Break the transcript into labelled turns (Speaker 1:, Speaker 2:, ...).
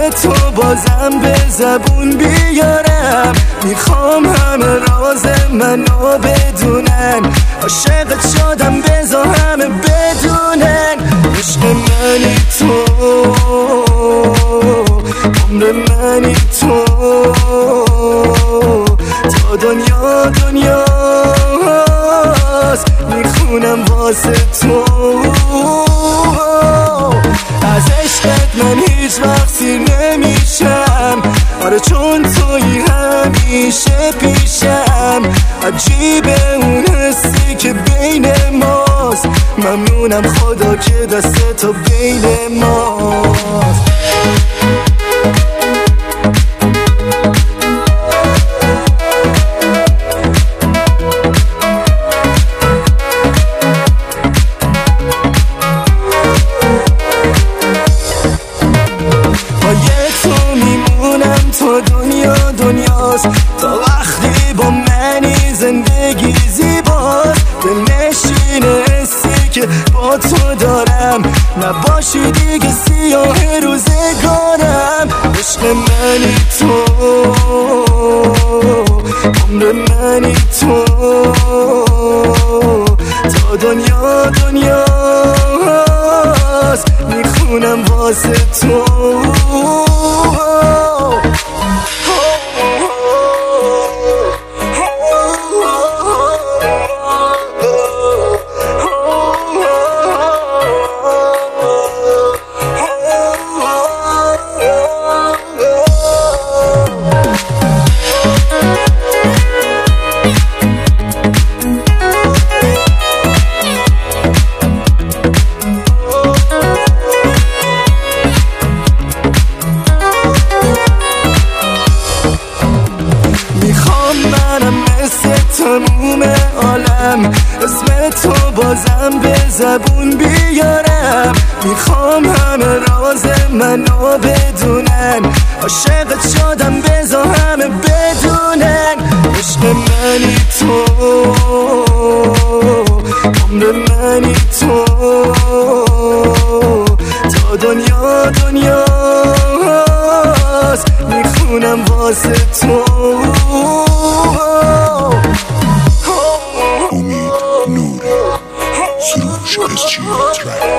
Speaker 1: تو بازم به زبون بیارم. میخوام همه راز منو بدونن، عاشقت شدم بذار همه بدونن. عشق منی تو، عمر منی تو، تا دنیا دنیاست میخونم واسه تو. از عشقت من هیچ وقت سیر نمیشم، آره چون تویی همیشه پیشم. عجیبه اون حسی که بین ماست، ممنونم خدا که دست تو بین ماست. تو دنیا دنیاست، تا وقتی با منی زندگی زیباست. دلنشین حسی که با تو دارم، نباشی دیگه سیاه روزگارم. عشق منی تو، عمر منی تو، تا دنیا دنیاست میخونم واسه تو. تموم عالم اسم تو بازم به زبون بیارم. میخوام همه راز منو بدونن، عاشقت شدم بذار همه بدونن. عشق منی تو، عمر منی تو، تا دنیا دنیاست میخونم واسه تو.
Speaker 2: امید نوری، سروش SG Track.